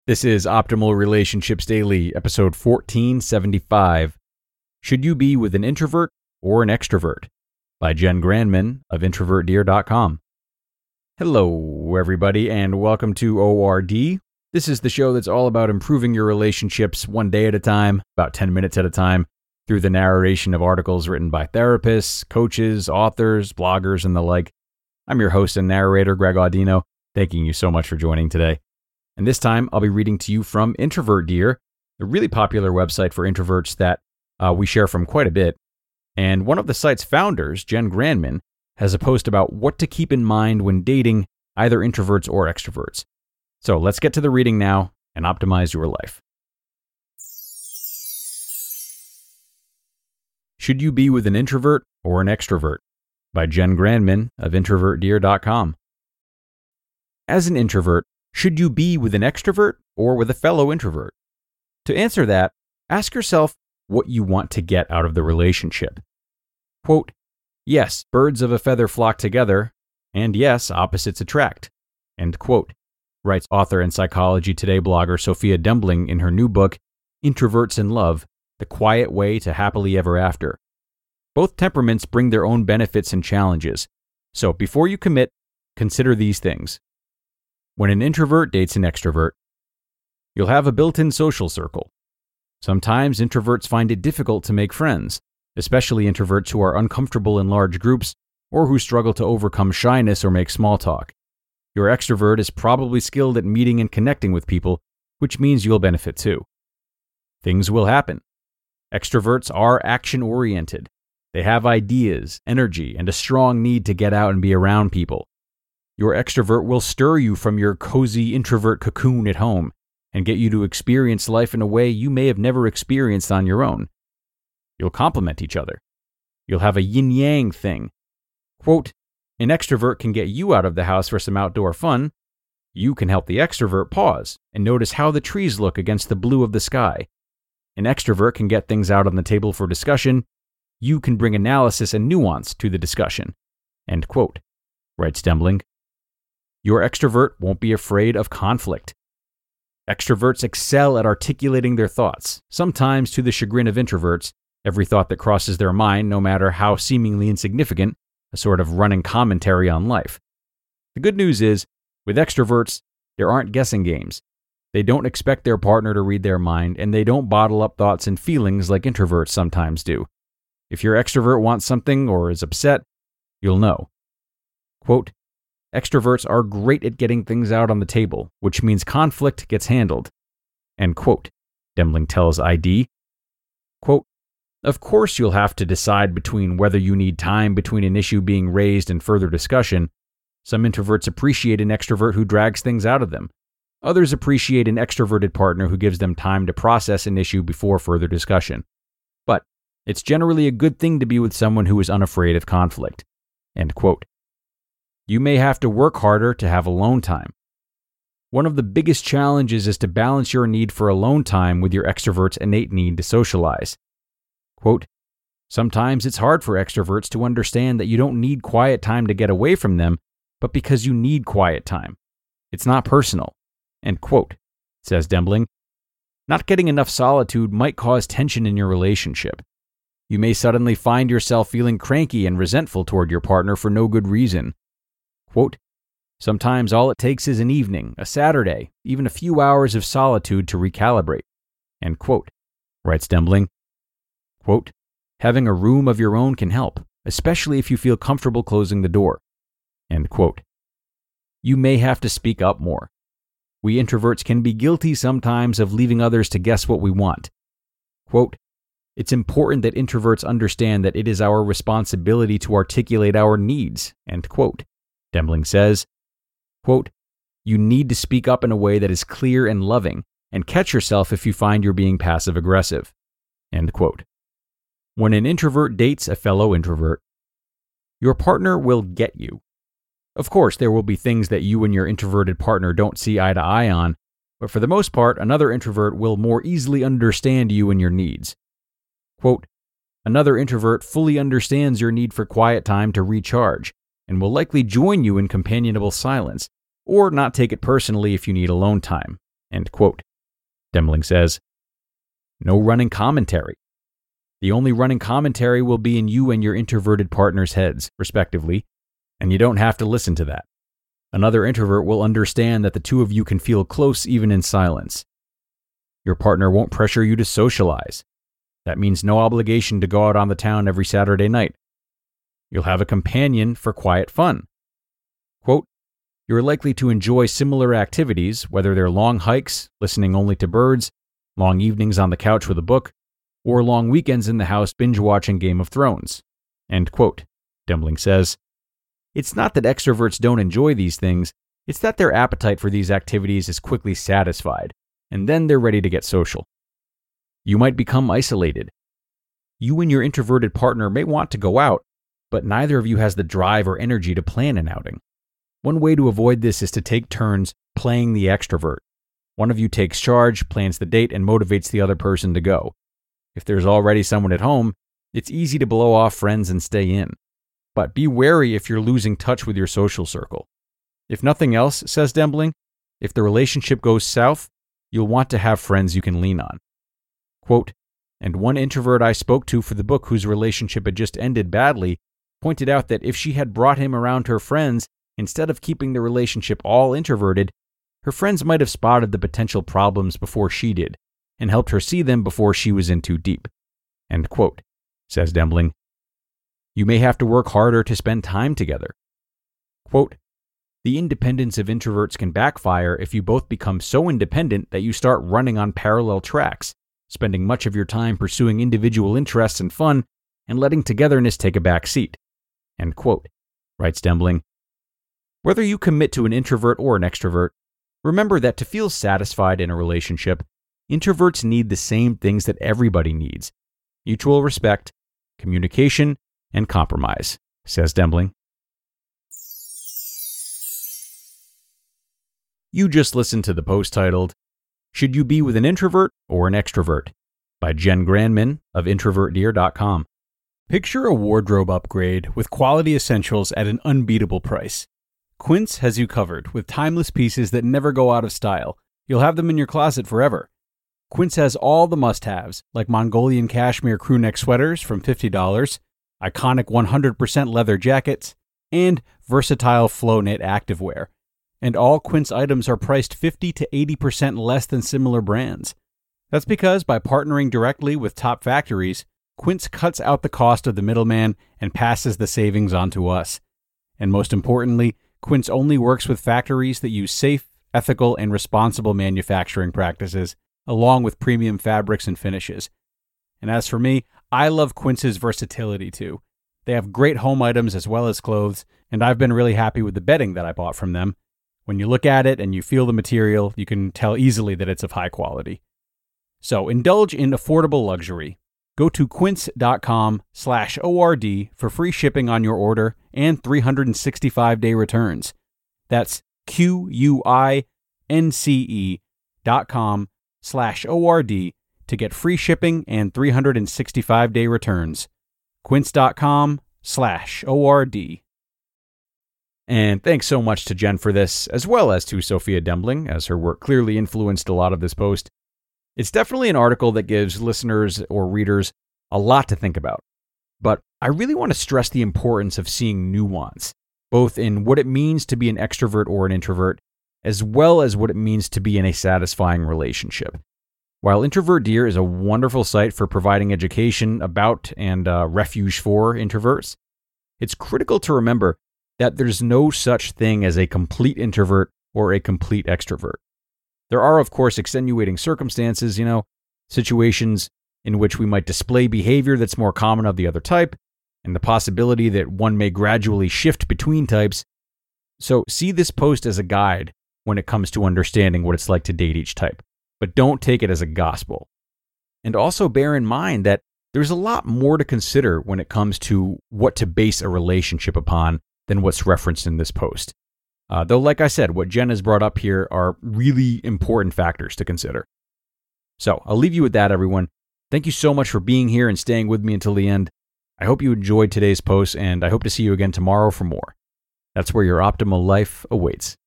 This is Optimal Relationships Daily, episode 1475. Should you be with an introvert or an extrovert? By Jen Granman of introvertdear.com. Hello, everybody, and welcome to ORD. This is the show that's all about improving your relationships one day at a time, about 10 minutes at a time, through the narration of articles written by therapists, coaches, authors, bloggers, and the like. I'm your host and narrator, Greg Audino. Thanking you so much for joining today. And this time, I'll be reading to you from Introvert Dear, a really popular website for introverts that we share from quite a bit. And one of the site's founders, Jen Granman, has a post about what to keep in mind when dating either introverts or extroverts. So let's get to the reading now and optimize your life. Should you be with an introvert or an extrovert? By Jen Granman of introvertdear.com. As an introvert, should you be with an extrovert or with a fellow introvert? To answer that, ask yourself what you want to get out of the relationship. Quote, yes, birds of a feather flock together, and yes, opposites attract. End quote, writes author and Psychology Today blogger Sophia Dembling in her new book, Introverts in Love, The Quiet Way to Happily Ever After. Both temperaments bring their own benefits and challenges. So before you commit, consider these things. When an introvert dates an extrovert, you'll have a built-in social circle. Sometimes introverts find it difficult to make friends, especially introverts who are uncomfortable in large groups or who struggle to overcome shyness or make small talk. Your extrovert is probably skilled at meeting and connecting with people, which means you'll benefit too. Things will happen. Extroverts are action-oriented. They have ideas, energy, and a strong need to get out and be around people. Your extrovert will stir you from your cozy introvert cocoon at home and get you to experience life in a way you may have never experienced on your own. You'll complement each other. You'll have a yin-yang thing. Quote, an extrovert can get you out of the house for some outdoor fun. You can help the extrovert pause and notice how the trees look against the blue of the sky. An extrovert can get things out on the table for discussion. You can bring analysis and nuance to the discussion. End quote, writes Dembling. Your extrovert won't be afraid of conflict. Extroverts excel at articulating their thoughts, sometimes to the chagrin of introverts, every thought that crosses their mind, no matter how seemingly insignificant, a sort of running commentary on life. The good news is, with extroverts, there aren't guessing games. They don't expect their partner to read their mind, and they don't bottle up thoughts and feelings like introverts sometimes do. If your extrovert wants something or is upset, you'll know. Quote, extroverts are great at getting things out on the table, which means conflict gets handled. End quote, Dembling tells ID. Quote, of course you'll have to decide between whether you need time between an issue being raised and further discussion. Some introverts appreciate an extrovert who drags things out of them. Others appreciate an extroverted partner who gives them time to process an issue before further discussion. But it's generally a good thing to be with someone who is unafraid of conflict. End quote. You may have to work harder to have alone time. One of the biggest challenges is to balance your need for alone time with your extrovert's innate need to socialize. Quote, sometimes it's hard for extroverts to understand that you don't need quiet time to get away from them, but because you need quiet time. It's not personal. End quote, says Dembling. Not getting enough solitude might cause tension in your relationship. You may suddenly find yourself feeling cranky and resentful toward your partner for no good reason. Quote, sometimes all it takes is an evening, a Saturday, even a few hours of solitude to recalibrate. End quote, writes Dembling. Quote, having a room of your own can help, especially if you feel comfortable closing the door. End quote. You may have to speak up more. We introverts can be guilty sometimes of leaving others to guess what we want. Quote, it's important that introverts understand that it is our responsibility to articulate our needs. End quote. Dembling says, quote, you need to speak up in a way that is clear and loving, and catch yourself if you find you're being passive-aggressive. End quote. When an introvert dates a fellow introvert, your partner will get you. Of course, there will be things that you and your introverted partner don't see eye to eye on, but for the most part, another introvert will more easily understand you and your needs. Quote, another introvert fully understands your need for quiet time to recharge, and will likely join you in companionable silence, or not take it personally if you need alone time. End quote. Demling says, no running commentary. The only running commentary will be in you and your introverted partner's heads, respectively, and you don't have to listen to that. Another introvert will understand that the two of you can feel close even in silence. Your partner won't pressure you to socialize. That means no obligation to go out on the town every Saturday night. You'll have a companion for quiet fun. Quote, you're likely to enjoy similar activities, whether they're long hikes, listening only to birds, long evenings on the couch with a book, or long weekends in the house binge-watching Game of Thrones. End quote. Demling says, it's not that extroverts don't enjoy these things, it's that their appetite for these activities is quickly satisfied, and then they're ready to get social. You might become isolated. You and your introverted partner may want to go out, but neither of you has the drive or energy to plan an outing. One way to avoid this is to take turns playing the extrovert. One of you takes charge, plans the date, and motivates the other person to go. If there's already someone at home, it's easy to blow off friends and stay in. But be wary if you're losing touch with your social circle. If nothing else, says Demling, if the relationship goes south, you'll want to have friends you can lean on. Quote, and one introvert I spoke to for the book whose relationship had just ended badly pointed out that if she had brought him around her friends, instead of keeping the relationship all introverted, her friends might have spotted the potential problems before she did, and helped her see them before she was in too deep. End quote, says Demling. You may have to work harder to spend time together. Quote, the independence of introverts can backfire if you both become so independent that you start running on parallel tracks, spending much of your time pursuing individual interests and fun, and letting togetherness take a back seat. End quote, writes Demling. Whether you commit to an introvert or an extrovert, remember that to feel satisfied in a relationship, introverts need the same things that everybody needs: mutual respect, communication, and compromise, says Demling. You just listened to the post titled, Should You Be with an Introvert or an Extrovert? By Jen Granman of IntrovertDear.com. Picture a wardrobe upgrade with quality essentials at an unbeatable price. Quince has you covered with timeless pieces that never go out of style. You'll have them in your closet forever. Quince has all the must-haves, like Mongolian cashmere crewneck sweaters from $50, iconic 100% leather jackets, and versatile flow knit activewear. And all Quince items are priced 50 to 80% less than similar brands. That's because by partnering directly with top factories, Quince cuts out the cost of the middleman and passes the savings on to us. And most importantly, Quince only works with factories that use safe, ethical, and responsible manufacturing practices, along with premium fabrics and finishes. And as for me, I love Quince's versatility too. They have great home items as well as clothes, and I've been really happy with the bedding that I bought from them. When you look at it and you feel the material, you can tell easily that it's of high quality. So indulge in affordable luxury. Go to quince.com/ORD for free shipping on your order and 365-day returns. That's QUINCE.com/ORD to get free shipping and 365-day returns. Quince.com/ORD. And thanks so much to Jen for this, as well as to Sophia Demling, as her work clearly influenced a lot of this post. It's definitely an article that gives listeners or readers a lot to think about. But I really want to stress the importance of seeing nuance, both in what it means to be an extrovert or an introvert, as well as what it means to be in a satisfying relationship. While Introvert Dear is a wonderful site for providing education about and refuge for introverts, it's critical to remember that there's no such thing as a complete introvert or a complete extrovert. There are, of course, extenuating circumstances, situations in which we might display behavior that's more common of the other type, and the possibility that one may gradually shift between types. So see this post as a guide when it comes to understanding what it's like to date each type, but don't take it as a gospel. And also bear in mind that there's a lot more to consider when it comes to what to base a relationship upon than what's referenced in this post. Though, like I said, what Jen has brought up here are really important factors to consider. So I'll leave you with that, everyone. Thank you so much for being here and staying with me until the end. I hope you enjoyed today's post, and I hope to see you again tomorrow for more. That's where your optimal life awaits.